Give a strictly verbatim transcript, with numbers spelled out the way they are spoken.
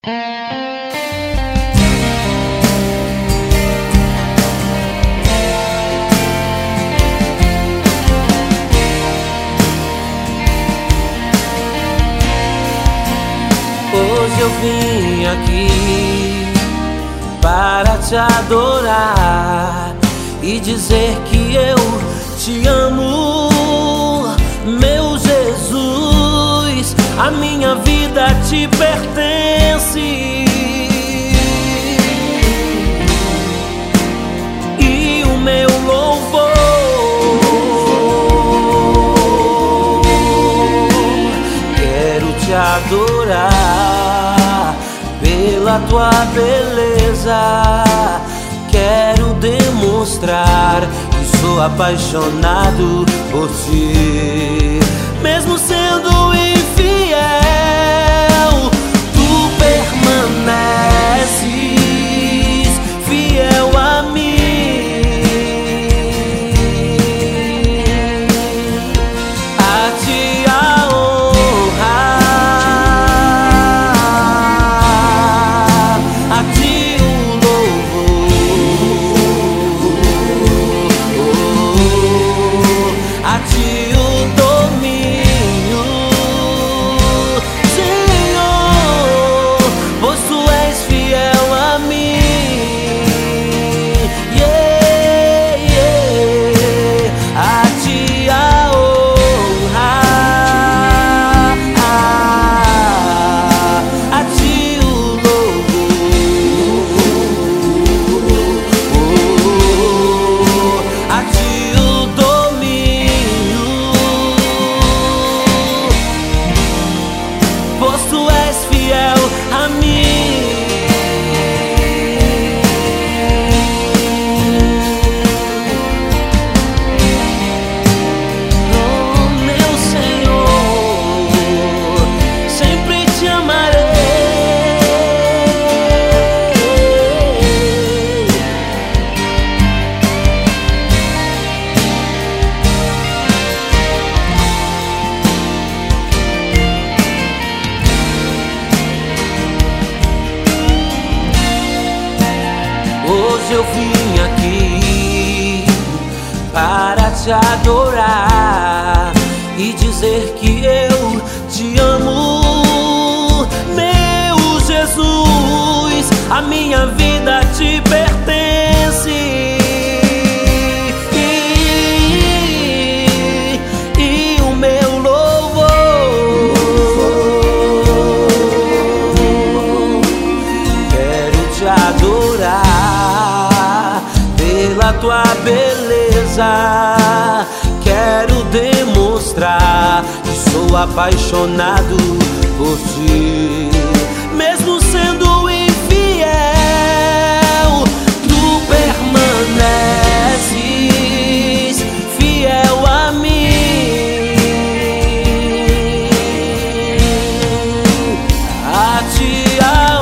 Hoje eu vim aqui para te adorar e dizer que eu te amo, meu Jesus. A minha vida te pertence e o meu louvor quero te adorar pela tua beleza. Quero demonstrar que sou apaixonado por ti. Mesmo sendo infiel, tu permaneces fiel a mim. A ti a honra, a ti o louvor, a ti o domínio, Senhor, pois tu és fiel a mim. Yeah, yeah. A ti a honra, a ti o louvor, a ti o domínio, pois tu és fiel a mim. Oh, meu Senhor, sempre te amarei. Hoje eu vim aqui para te adorar e dizer que eu te amo, meu Jesus. A minha vida te pertence e, e o meu louvor quero te adorar pela tua beleza. Quero demonstrar que sou apaixonado por ti. Mesmo sendo infiel, tu permaneces fiel a mim. A ti a